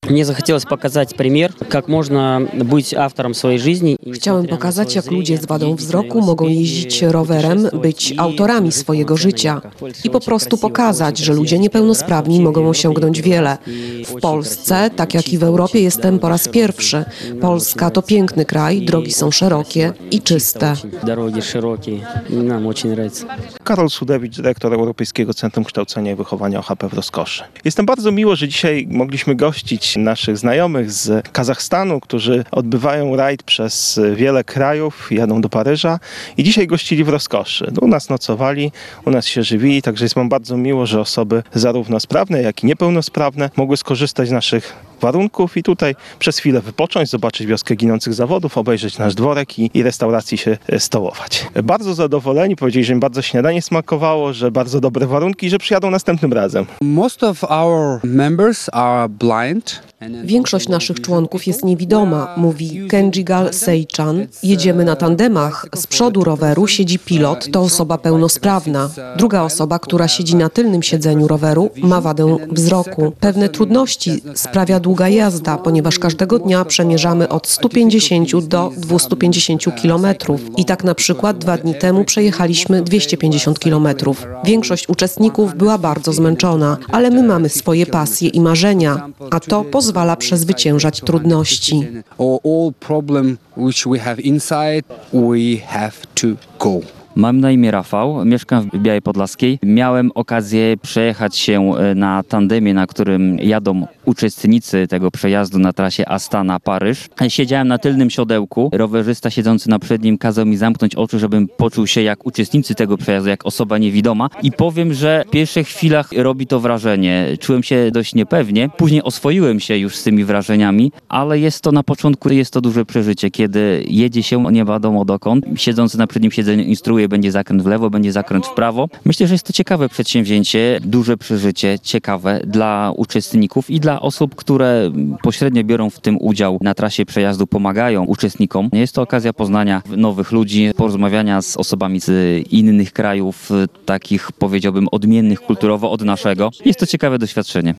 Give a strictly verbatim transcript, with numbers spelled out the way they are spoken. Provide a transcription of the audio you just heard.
Мне захотелось показать пример, как можно быть автором своей жизни. Chciałem pokazać, jak ludzie z wadą wzroku mogą jeździć rowerem, być autorami swojego życia i po prostu pokazać, że ludzie niepełnosprawni mogą osiągnąć wiele. W Polsce, tak jak i w Europie, jestem po raz pierwszy. Polska to piękny kraj, drogi są szerokie i czyste. Drogi szerokie, nam очень nравится. Karol Sudewicz, dyrektor Europejskiego Centrum Kształcenia i Wychowania O H P w Rozkoszy. Jestem bardzo miło, że dzisiaj mogliśmy gościć naszych znajomych z Kazachstanu, którzy odbywają rajd przez wiele krajów, jadą do Paryża i dzisiaj gościli w Rozkoszy. U nas nocowali, u nas się żywili, także jest nam bardzo miło, że osoby zarówno sprawne, jak i niepełnosprawne mogły skorzystać z naszych warunków i tutaj przez chwilę wypocząć, zobaczyć wioskę ginących zawodów, obejrzeć nasz dworek i, i restauracji się stołować. Bardzo zadowoleni, powiedzieli, że im bardzo śniadanie smakowało, że bardzo dobre warunki i że przyjadą następnym razem. Most of our members are blind. Większość naszych członków jest niewidoma, mówi Kenjigal Seichan. Jedziemy na tandemach. Z przodu roweru siedzi pilot, to osoba pełnosprawna. Druga osoba, która siedzi na tylnym siedzeniu roweru, ma wadę wzroku. Pewne trudności sprawia długa jazda, ponieważ każdego dnia przemierzamy od stu pięćdziesięciu do dwustu pięćdziesięciu kilometrów. I tak na przykład dwa dni temu przejechaliśmy dwieście pięćdziesiąt kilometrów. Większość uczestników była bardzo zmęczona, ale my mamy swoje pasje i marzenia, a to pozwala przezwyciężać trudności. All problem which we have inside, we have to go. Mam na imię Rafał, mieszkam w Białej Podlaskiej. Miałem okazję przejechać się na tandemie, na którym jadą uczestnicy tego przejazdu na trasie Astana-Paryż. Siedziałem na tylnym siodełku. Rowerzysta siedzący na przednim kazał mi zamknąć oczy, żebym poczuł się jak uczestnicy tego przejazdu, jak osoba niewidoma. I powiem, że w pierwszych chwilach robi to wrażenie. Czułem się dość niepewnie. Później oswoiłem się już z tymi wrażeniami, ale jest to na początku jest to duże przeżycie, kiedy jedzie się nie wiadomo dokąd. Siedzący na przednim siedzeniu instruuje, będzie zakręt w lewo, będzie zakręt w prawo. Myślę, że jest to ciekawe przedsięwzięcie, duże przeżycie, ciekawe dla uczestników i dla osób, które pośrednio biorą w tym udział na trasie przejazdu, pomagają uczestnikom. Jest to okazja poznania nowych ludzi, porozmawiania z osobami z innych krajów, takich powiedziałbym odmiennych kulturowo od naszego. Jest to ciekawe doświadczenie.